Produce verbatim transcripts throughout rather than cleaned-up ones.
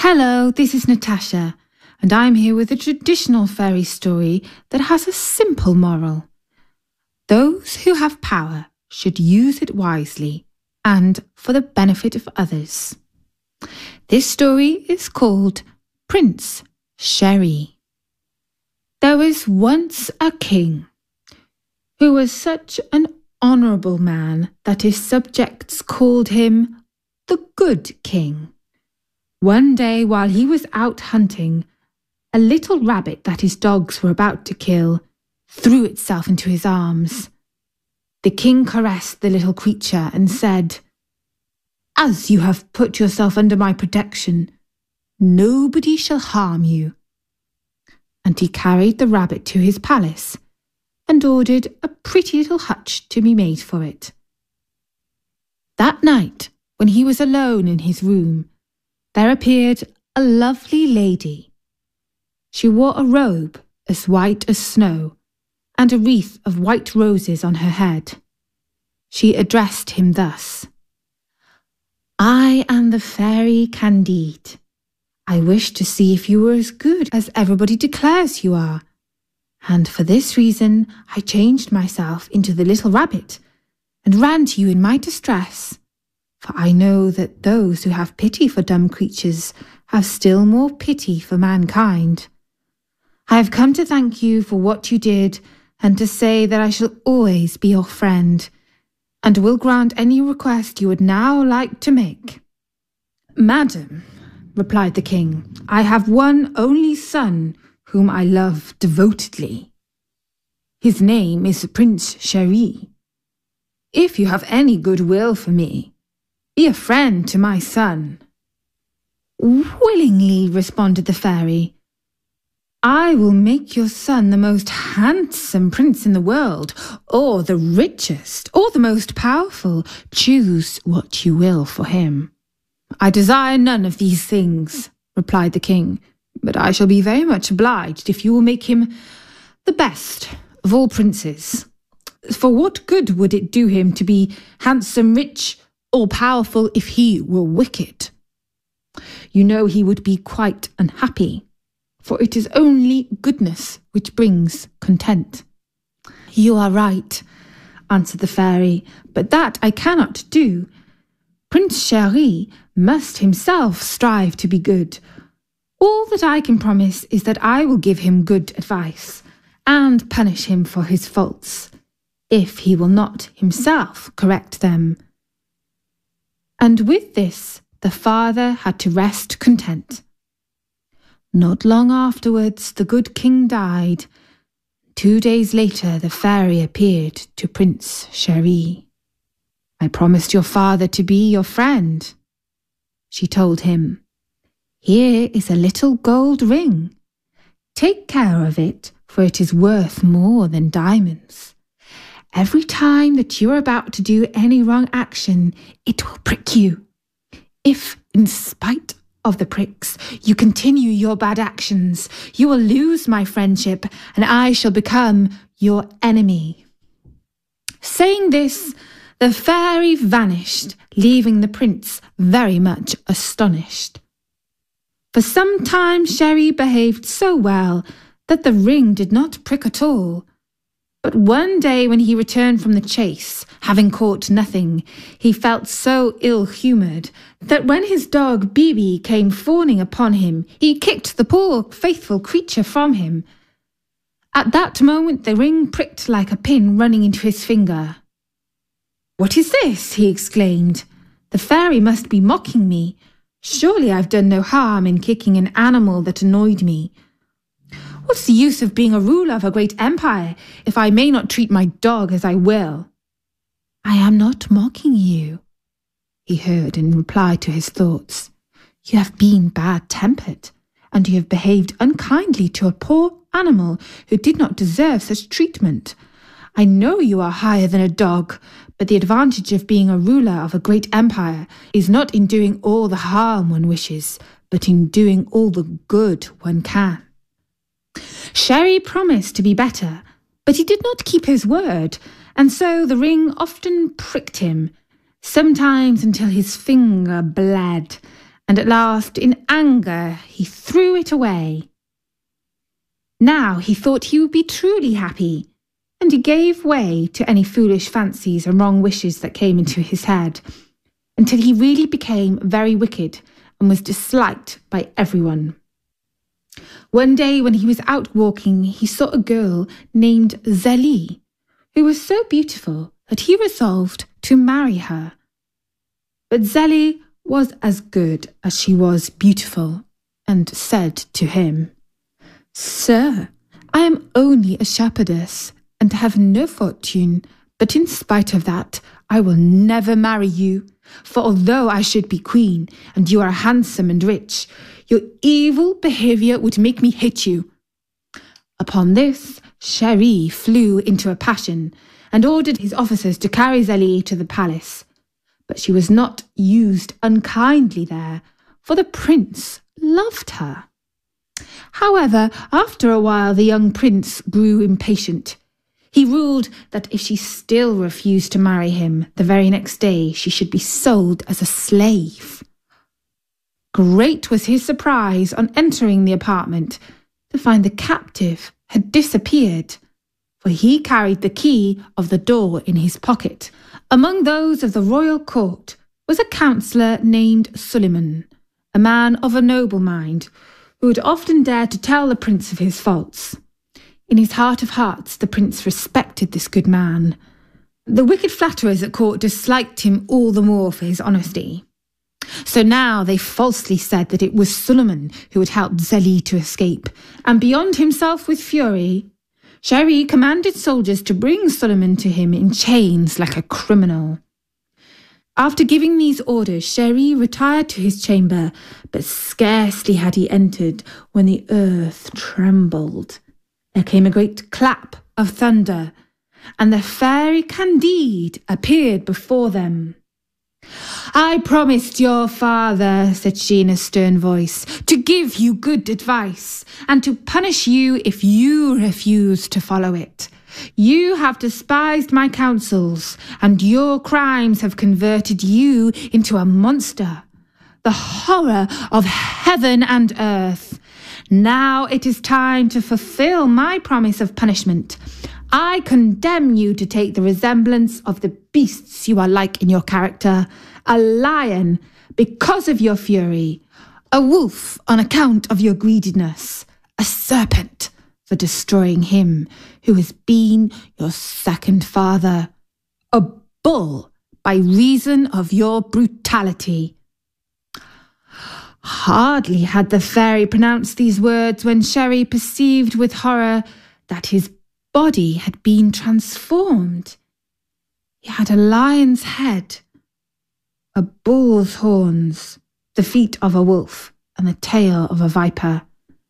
Hello, this is Natasha, and I'm here with a traditional fairy story that has a simple moral. Those who have power should use it wisely and for the benefit of others. This story is called Prince Chéri. There was once a king who was such an honourable man that his subjects called him the Good King. One day while he was out hunting, a little rabbit that his dogs were about to kill threw itself into his arms. The king caressed the little creature and said, "As you have put yourself under my protection, nobody shall harm you." And he carried the rabbit to his palace and ordered a pretty little hutch to be made for it. That night, when he was alone in his room, there appeared a lovely lady. She wore a robe as white as snow and a wreath of white roses on her head. She addressed him thus: "I am the fairy Candide. I wish to see if you were as good as everybody declares you are, and for this reason I changed myself into the little rabbit and ran to you in my distress. For I know that those who have pity for dumb creatures have still more pity for mankind. I have come to thank you for what you did and to say that I shall always be your friend and will grant any request you would now like to make." "Madam," replied the king, "I have one only son whom I love devotedly. His name is Prince Chéri. If you have any goodwill for me, be a friend to my son." "Willingly," responded the fairy. "I will make your son the most handsome prince in the world, or the richest, or the most powerful. Choose what you will for him." "I desire none of these things," replied the king, "but I shall be very much obliged if you will make him the best of all princes. For what good would it do him to be handsome, rich, or powerful if he were wicked? You know he would be quite unhappy, for it is only goodness which brings content." "You are right," answered the fairy, "but that I cannot do. Prince Chéri must himself strive to be good. All that I can promise is that I will give him good advice and punish him for his faults, if he will not himself correct them." And with this, the father had to rest content. Not long afterwards, the good king died. Two days later, the fairy appeared to Prince Chéri. "I promised your father to be your friend," she told him. "Here is a little gold ring. Take care of it, for it is worth more than diamonds. Every time that you are about to do any wrong action, it will prick you. If, in spite of the pricks, you continue your bad actions, you will lose my friendship, and I shall become your enemy." Saying this, the fairy vanished, leaving the prince very much astonished. For some time Chéri behaved so well that the ring did not prick at all. But one day when he returned from the chase, having caught nothing, he felt so ill-humoured that when his dog Bibi came fawning upon him, he kicked the poor faithful creature from him. At that moment the ring pricked like a pin running into his finger. "What is this?" he exclaimed. "The fairy must be mocking me. Surely I've done no harm in kicking an animal that annoyed me. What's the use of being a ruler of a great empire if I may not treat my dog as I will?" "I am not mocking you," he heard in reply to his thoughts. "You have been bad-tempered, and you have behaved unkindly to a poor animal who did not deserve such treatment. I know you are higher than a dog, but the advantage of being a ruler of a great empire is not in doing all the harm one wishes, but in doing all the good one can." Chéri promised to be better, but he did not keep his word, and so the ring often pricked him, sometimes until his finger bled, and at last, in anger, he threw it away. Now he thought he would be truly happy, and he gave way to any foolish fancies and wrong wishes that came into his head, until he really became very wicked and was disliked by everyone. One day when he was out walking, he saw a girl named Zélie, who was so beautiful that he resolved to marry her. But Zélie was as good as she was beautiful, and said to him, "Sir, I am only a shepherdess, and have no fortune, but in spite of that, I will never marry you, for although I should be queen, and you are handsome and rich, your evil behaviour would make me hate you." Upon this, Chéri flew into a passion, and ordered his officers to carry Zélie to the palace. But she was not used unkindly there, for the prince loved her. However, after a while the young prince grew impatient. He ruled that if she still refused to marry him, the very next day she should be sold as a slave. Great was his surprise on entering the apartment to find the captive had disappeared, for he carried the key of the door in his pocket. Among those of the royal court was a counsellor named Suleiman, a man of a noble mind, who had often dared to tell the prince of his faults. In his heart of hearts, the prince respected this good man. The wicked flatterers at court disliked him all the more for his honesty. So now they falsely said that it was Suleiman who had helped Zélie to escape, and beyond himself with fury, Chéri commanded soldiers to bring Suleiman to him in chains like a criminal. After giving these orders, Chéri retired to his chamber, but scarcely had he entered when the earth trembled. There came a great clap of thunder, and the fairy Candide appeared before them. "I promised your father," said she in a stern voice, "to give you good advice, and to punish you if you refuse to follow it. You have despised my counsels, and your crimes have converted you into a monster, the horror of heaven and earth. Now it is time to fulfill my promise of punishment. I condemn you to take the resemblance of the beasts you are like in your character, a lion because of your fury, a wolf on account of your greediness, a serpent for destroying him who has been your second father, a bull by reason of your brutality." Hardly had the fairy pronounced these words when Chéri perceived with horror that his body had been transformed. He had a lion's head, a bull's horns, the feet of a wolf, and the tail of a viper.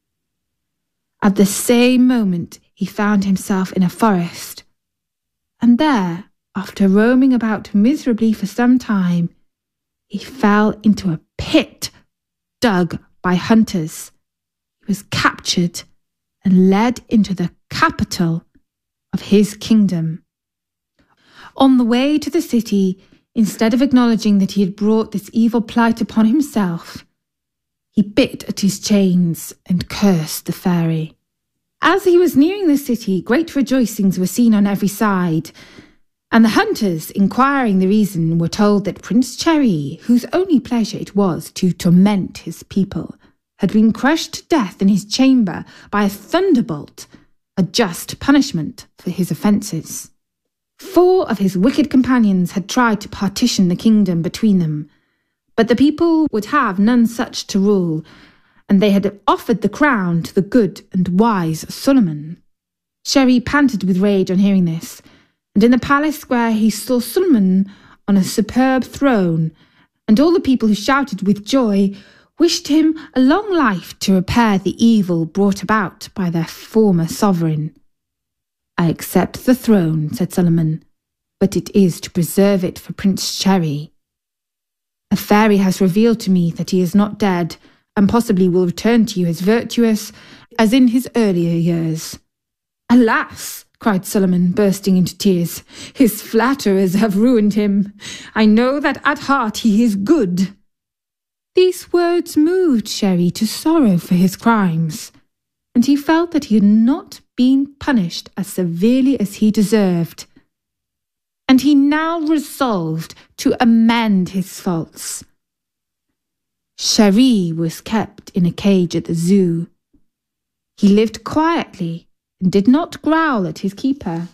At the same moment he found himself in a forest, and there, after roaming about miserably for some time, he fell into a pit dug by hunters. He was captured and led into the capital of his kingdom. On the way to the city, instead of acknowledging that he had brought this evil plight upon himself, he bit at his chains and cursed the fairy. As he was nearing the city, great rejoicings were seen on every side, and the hunters, inquiring the reason, were told that Prince Chéri, whose only pleasure it was to torment his people, had been crushed to death in his chamber by a thunderbolt, a just punishment for his offences. Four of his wicked companions had tried to partition the kingdom between them, but the people would have none such to rule, and they had offered the crown to the good and wise Suleiman. Chéri panted with rage on hearing this, and in the palace square he saw Suleiman on a superb throne, and all the people who shouted with joy wished him a long life to repair the evil brought about by their former sovereign. "I accept the throne," said Suleiman, "but it is to preserve it for Prince Chéri. A fairy has revealed to me that he is not dead, and possibly will return to you as virtuous as in his earlier years." "Alas!" cried Suleiman, bursting into tears. "His flatterers have ruined him. I know that at heart he is good." These words moved Sherry to sorrow for his crimes, and he felt that he had not been punished as severely as he deserved. And he now resolved to amend his faults. Sherry was kept in a cage at the zoo. He lived quietly and did not growl at his keeper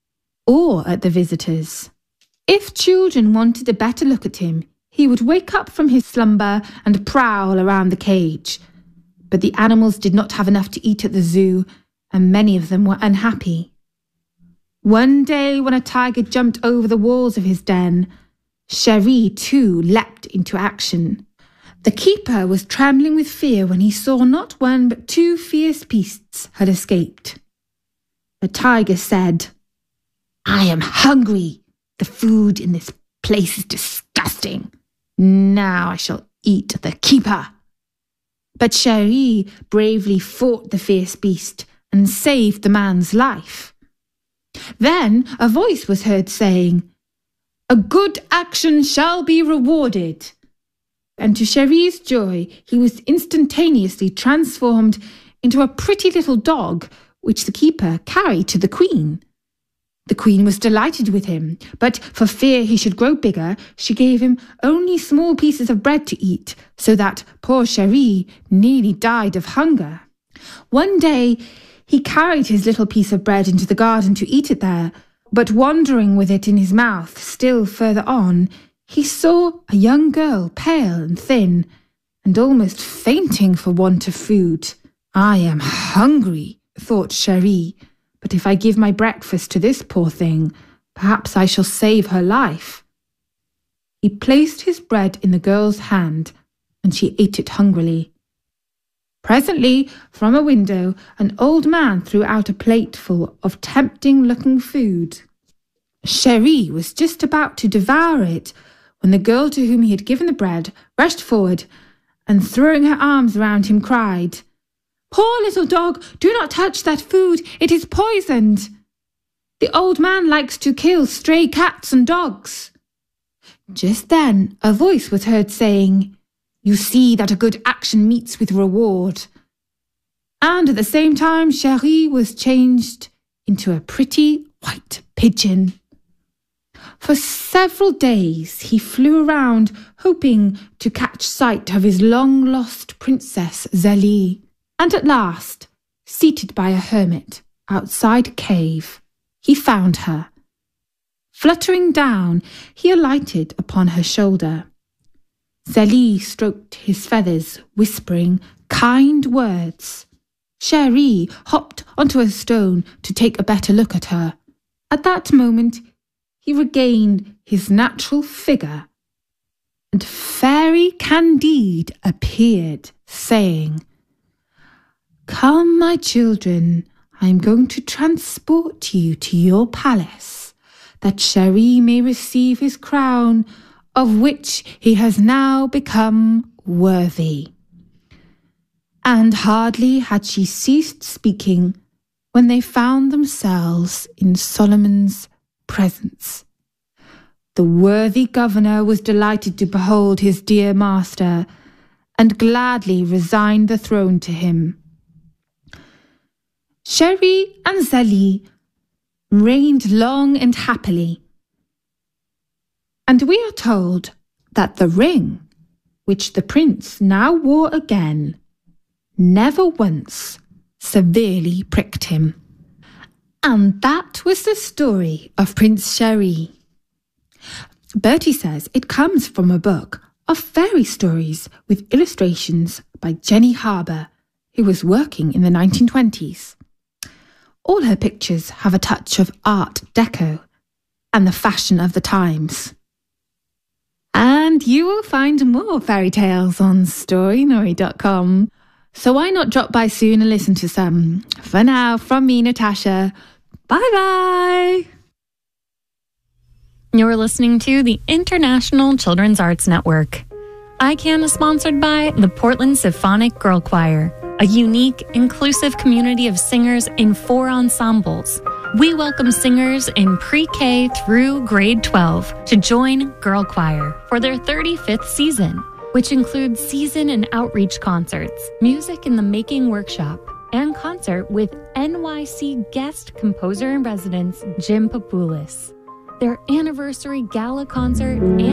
or at the visitors. If children wanted a better look at him, he would wake up from his slumber and prowl around the cage. But the animals did not have enough to eat at the zoo, and many of them were unhappy. One day, when a tiger jumped over the walls of his den, Sherry too leapt into action. The keeper was trembling with fear when he saw not one but two fierce beasts had escaped. The tiger said, "I am hungry. The food in this place is disgusting. Now I shall eat the keeper." But Sherry bravely fought the fierce beast and saved the man's life. Then a voice was heard saying, "A good action shall be rewarded." And to Sherry's joy, he was instantaneously transformed into a pretty little dog, which the keeper carried to the queen. The queen was delighted with him, but for fear he should grow bigger, she gave him only small pieces of bread to eat, so that poor Sherry nearly died of hunger. One day, he carried his little piece of bread into the garden to eat it there, but wandering with it in his mouth still further on, he saw a young girl, pale and thin, and almost fainting for want of food. "I am hungry," thought Sherry. "But if I give my breakfast to this poor thing, perhaps I shall save her life." He placed his bread in the girl's hand, and she ate it hungrily. Presently, from a window, an old man threw out a plateful of tempting-looking food. Sherry was just about to devour it when the girl to whom he had given the bread rushed forward and, throwing her arms around him, cried, "Poor little dog, do not touch that food, it is poisoned. The old man likes to kill stray cats and dogs." Just then a voice was heard saying, "You see that a good action meets with reward." And at the same time Sherry was changed into a pretty white pigeon. For several days he flew around, hoping to catch sight of his long-lost princess Zélie. And at last, seated by a hermit outside a cave, he found her. Fluttering down, he alighted upon her shoulder. Zélie stroked his feathers, whispering kind words. Sherry hopped onto a stone to take a better look at her. At that moment, he regained his natural figure, and Fairy Candide appeared, saying, "Come, my children, I am going to transport you to your palace, that Sherry may receive his crown, of which he has now become worthy." And hardly had she ceased speaking when they found themselves in Solomon's presence. The worthy governor was delighted to behold his dear master, and gladly resigned the throne to him. Sherry and Zélie reigned long and happily, and we are told that the ring, which the prince now wore again, never once severely pricked him. And that was the story of Prince Sherry. Bertie says it comes from a book of fairy stories with illustrations by Jenny Harbour, who was working in the nineteen twenties. All her pictures have a touch of Art Deco and the fashion of the times. And you will find more fairy tales on Storynory dot com. So why not drop by soon and listen to some? For now, from me, Natasha, bye-bye! You're listening to the International Children's Arts Network. I CAN is sponsored by the Portland Symphonic Girl Choir, a unique, inclusive community of singers in four ensembles. We welcome singers in pre-K through grade twelve to join Girl Choir for their thirty-fifth season. which includes season and outreach concerts, music in the making workshop, and concert with N Y C guest composer in residence Jim Papoulis. Their anniversary gala concert and